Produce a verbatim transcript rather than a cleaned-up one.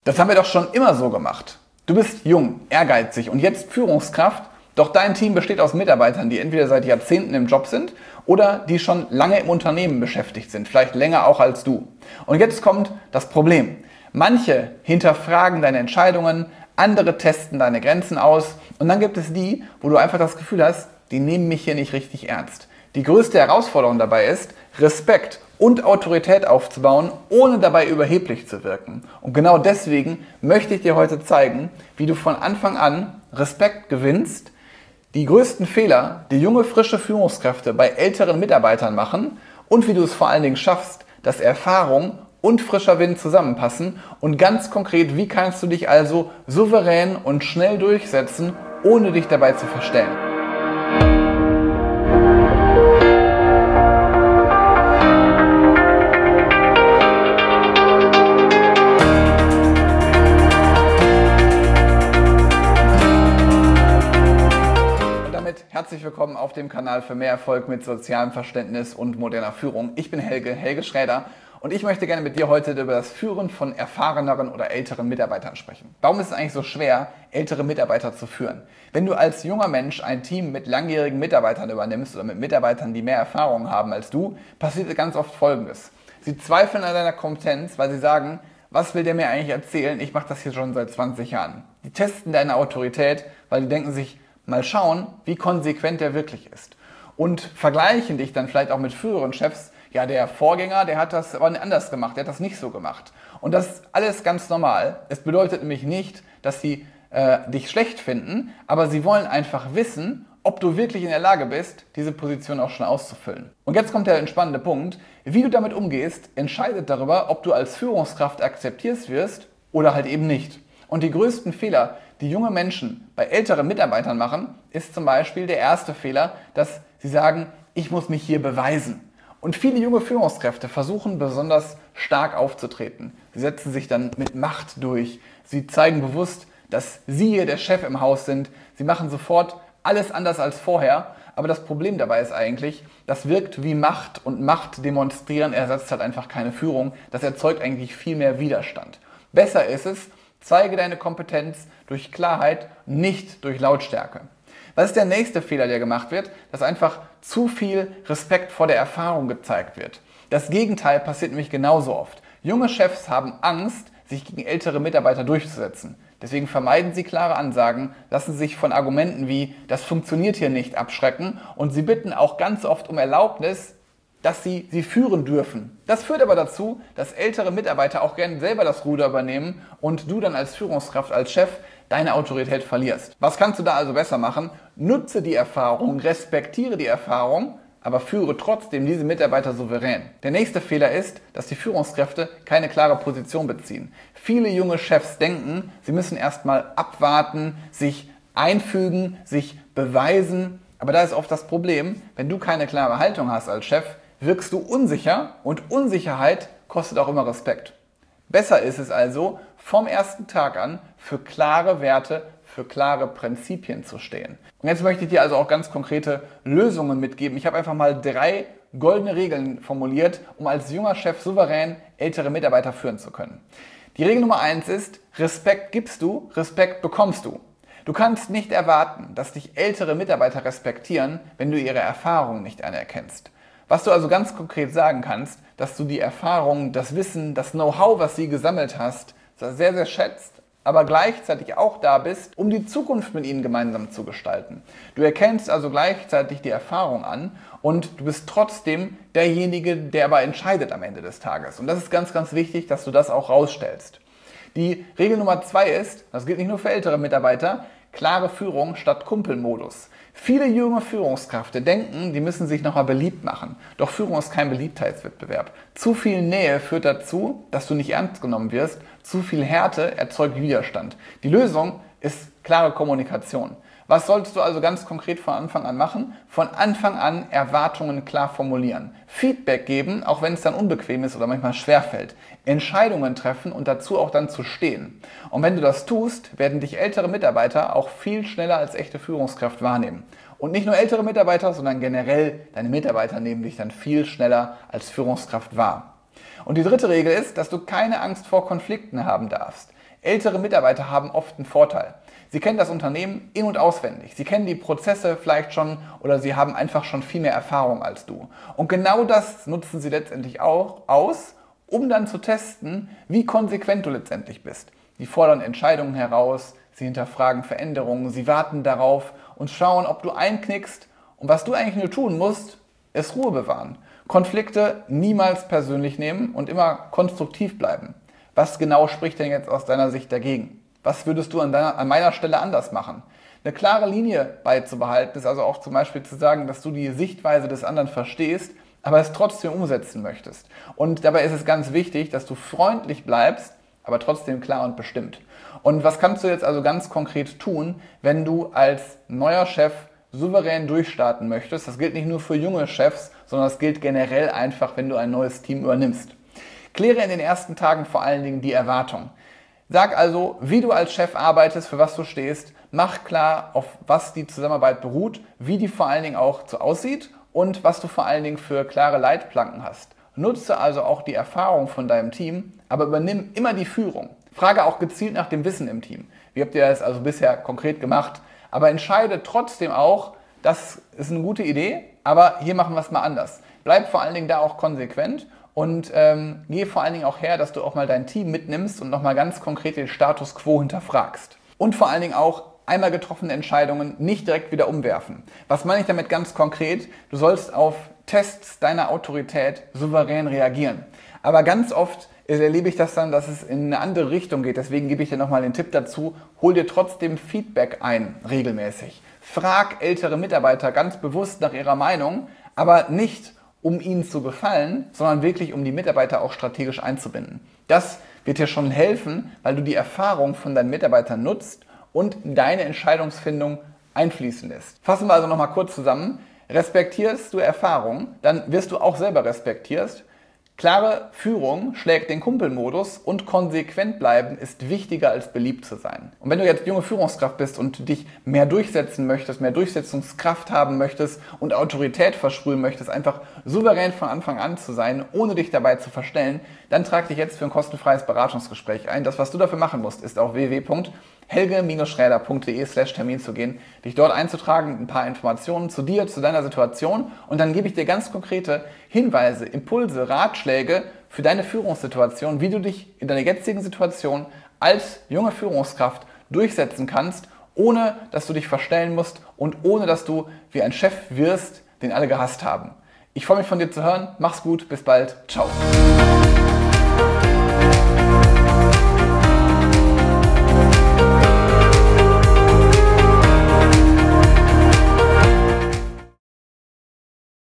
Das haben wir doch schon immer so gemacht. Du bist jung, ehrgeizig und jetzt Führungskraft, doch dein Team besteht aus Mitarbeitern, die entweder seit Jahrzehnten im Job sind oder die schon lange im Unternehmen beschäftigt sind, vielleicht länger auch als du. Und jetzt kommt das Problem. Manche hinterfragen deine Entscheidungen, andere testen deine Grenzen aus und dann gibt es die, wo du einfach das Gefühl hast, die nehmen mich hier nicht richtig ernst. Die größte Herausforderung dabei ist, Respekt und Autorität aufzubauen, ohne dabei überheblich zu wirken. Und genau deswegen möchte ich dir heute zeigen, wie du von Anfang an Respekt gewinnst, die größten Fehler, die junge, frische Führungskräfte bei älteren Mitarbeitern machen und wie du es vor allen Dingen schaffst, dass Erfahrung und frischer Wind zusammenpassen und ganz konkret, wie kannst du dich also souverän und schnell durchsetzen, ohne dich dabei zu verstellen. Herzlich willkommen auf dem Kanal für mehr Erfolg mit sozialem Verständnis und moderner Führung. Ich bin Helge, Helge Schräder und ich möchte gerne mit dir heute über das Führen von erfahreneren oder älteren Mitarbeitern sprechen. Warum ist es eigentlich so schwer, ältere Mitarbeiter zu führen? Wenn du als junger Mensch ein Team mit langjährigen Mitarbeitern übernimmst oder mit Mitarbeitern, die mehr Erfahrung haben als du, passiert ganz oft Folgendes. Sie zweifeln an deiner Kompetenz, weil sie sagen, was will der mir eigentlich erzählen? Ich mache das hier schon seit zwanzig Jahren. Die testen deine Autorität, weil die denken sich, mal schauen, wie konsequent der wirklich ist. Und vergleichen dich dann vielleicht auch mit früheren Chefs. Ja, der Vorgänger, der hat das aber anders gemacht, der hat das nicht so gemacht. Und das ist alles ganz normal. Es bedeutet nämlich nicht, dass sie äh, dich schlecht finden, aber sie wollen einfach wissen, ob du wirklich in der Lage bist, diese Position auch schon auszufüllen. Und jetzt kommt der entspannende Punkt. Wie du damit umgehst, entscheidet darüber, ob du als Führungskraft akzeptiert wirst oder halt eben nicht. Und die größten Fehler, die junge Menschen bei älteren Mitarbeitern machen, ist zum Beispiel der erste Fehler, dass sie sagen, ich muss mich hier beweisen. Und viele junge Führungskräfte versuchen besonders stark aufzutreten. Sie setzen sich dann mit Macht durch. Sie zeigen bewusst, dass sie hier der Chef im Haus sind. Sie machen sofort alles anders als vorher. Aber das Problem dabei ist eigentlich, das wirkt wie Macht und Macht demonstrieren ersetzt halt einfach keine Führung. Das erzeugt eigentlich viel mehr Widerstand. Besser ist es, zeige deine Kompetenz durch Klarheit, nicht durch Lautstärke. Was ist der nächste Fehler, der gemacht wird? Dass einfach zu viel Respekt vor der Erfahrung gezeigt wird. Das Gegenteil passiert nämlich genauso oft. Junge Chefs haben Angst, sich gegen ältere Mitarbeiter durchzusetzen. Deswegen vermeiden sie klare Ansagen, lassen sich von Argumenten wie „das funktioniert hier nicht" abschrecken und sie bitten auch ganz oft um Erlaubnis, dass sie sie führen dürfen. Das führt aber dazu, dass ältere Mitarbeiter auch gerne selber das Ruder übernehmen und du dann als Führungskraft, als Chef deine Autorität verlierst. Was kannst du da also besser machen? Nutze die Erfahrung, respektiere die Erfahrung, aber führe trotzdem diese Mitarbeiter souverän. Der nächste Fehler ist, dass die Führungskräfte keine klare Position beziehen. Viele junge Chefs denken, sie müssen erstmal abwarten, sich einfügen, sich beweisen. Aber da ist oft das Problem, wenn du keine klare Haltung hast als Chef, wirkst du unsicher und Unsicherheit kostet auch immer Respekt. Besser ist es also, vom ersten Tag an für klare Werte, für klare Prinzipien zu stehen. Und jetzt möchte ich dir also auch ganz konkrete Lösungen mitgeben. Ich habe einfach mal drei goldene Regeln formuliert, um als junger Chef souverän ältere Mitarbeiter führen zu können. Die Regel Nummer eins ist, Respekt gibst du, Respekt bekommst du. Du kannst nicht erwarten, dass dich ältere Mitarbeiter respektieren, wenn du ihre Erfahrungen nicht anerkennst. Was du also ganz konkret sagen kannst, dass du die Erfahrung, das Wissen, das Know-how, was sie gesammelt hast, sehr, sehr schätzt, aber gleichzeitig auch da bist, um die Zukunft mit ihnen gemeinsam zu gestalten. Du erkennst also gleichzeitig die Erfahrung an und du bist trotzdem derjenige, der aber entscheidet am Ende des Tages. Und das ist ganz, ganz wichtig, dass du das auch rausstellst. Die Regel Nummer zwei ist, das gilt nicht nur für ältere Mitarbeiter, klare Führung statt Kumpelmodus. Viele junge Führungskräfte denken, die müssen sich nochmal beliebt machen. Doch Führung ist kein Beliebtheitswettbewerb. Zu viel Nähe führt dazu, dass du nicht ernst genommen wirst. Zu viel Härte erzeugt Widerstand. Die Lösung ist klare Kommunikation. Was solltest du also ganz konkret von Anfang an machen? Von Anfang an Erwartungen klar formulieren. Feedback geben, auch wenn es dann unbequem ist oder manchmal schwerfällt. Entscheidungen treffen und dazu auch dann zu stehen. Und wenn du das tust, werden dich ältere Mitarbeiter auch viel schneller als echte Führungskraft wahrnehmen. Und nicht nur ältere Mitarbeiter, sondern generell deine Mitarbeiter nehmen dich dann viel schneller als Führungskraft wahr. Und die dritte Regel ist, dass du keine Angst vor Konflikten haben darfst. Ältere Mitarbeiter haben oft einen Vorteil. Sie kennen das Unternehmen in- und auswendig. Sie kennen die Prozesse vielleicht schon oder sie haben einfach schon viel mehr Erfahrung als du. Und genau das nutzen sie letztendlich auch aus, um dann zu testen, wie konsequent du letztendlich bist. Sie fordern Entscheidungen heraus, sie hinterfragen Veränderungen, sie warten darauf und schauen, ob du einknickst. Und was du eigentlich nur tun musst, ist Ruhe bewahren. Konflikte niemals persönlich nehmen und immer konstruktiv bleiben. Was genau spricht denn jetzt aus deiner Sicht dagegen? Was würdest du an, deiner, an meiner Stelle anders machen? Eine klare Linie beizubehalten ist also auch zum Beispiel zu sagen, dass du die Sichtweise des anderen verstehst, aber es trotzdem umsetzen möchtest. Und dabei ist es ganz wichtig, dass du freundlich bleibst, aber trotzdem klar und bestimmt. Und was kannst du jetzt also ganz konkret tun, wenn du als neuer Chef souverän durchstarten möchtest? Das gilt nicht nur für junge Chefs, sondern das gilt generell einfach, wenn du ein neues Team übernimmst. Kläre in den ersten Tagen vor allen Dingen die Erwartung. Sag also, wie du als Chef arbeitest, für was du stehst. Mach klar, auf was die Zusammenarbeit beruht, wie die vor allen Dingen auch so aussieht und was du vor allen Dingen für klare Leitplanken hast. Nutze also auch die Erfahrung von deinem Team, aber übernimm immer die Führung. Frage auch gezielt nach dem Wissen im Team. Wie habt ihr das also bisher konkret gemacht? Aber entscheide trotzdem auch, das ist eine gute Idee, aber hier machen wir es mal anders. Bleib vor allen Dingen da auch konsequent. Und ähm, geh vor allen Dingen auch her, dass du auch mal dein Team mitnimmst und nochmal ganz konkret den Status quo hinterfragst. Und vor allen Dingen auch einmal getroffene Entscheidungen nicht direkt wieder umwerfen. Was meine ich damit ganz konkret? Du sollst auf Tests deiner Autorität souverän reagieren. Aber ganz oft erlebe ich das dann, dass es in eine andere Richtung geht. Deswegen gebe ich dir nochmal den Tipp dazu, hol dir trotzdem Feedback ein, regelmäßig. Frag ältere Mitarbeiter ganz bewusst nach ihrer Meinung, aber nicht um ihnen zu gefallen, sondern wirklich um die Mitarbeiter auch strategisch einzubinden. Das wird dir schon helfen, weil du die Erfahrung von deinen Mitarbeitern nutzt und deine Entscheidungsfindung einfließen lässt. Fassen wir also nochmal kurz zusammen. Respektierst du Erfahrung, dann wirst du auch selber respektiert. Klare Führung schlägt den Kumpelmodus und konsequent bleiben ist wichtiger als beliebt zu sein. Und wenn du jetzt junge Führungskraft bist und dich mehr durchsetzen möchtest, mehr Durchsetzungskraft haben möchtest und Autorität versprühen möchtest, einfach souverän von Anfang an zu sein, ohne dich dabei zu verstellen, dann trag dich jetzt für ein kostenfreies Beratungsgespräch ein. Das, was du dafür machen musst, ist auf w w w punkt helge schräder punkt de slash Termin zu gehen, dich dort einzutragen, ein paar Informationen zu dir, zu deiner Situation und dann gebe ich dir ganz konkrete Hinweise, Impulse, Ratschläge für deine Führungssituation, wie du dich in deiner jetzigen Situation als junge Führungskraft durchsetzen kannst, ohne dass du dich verstellen musst und ohne dass du wie ein Chef wirst, den alle gehasst haben. Ich freue mich von dir zu hören, mach's gut, bis bald, ciao.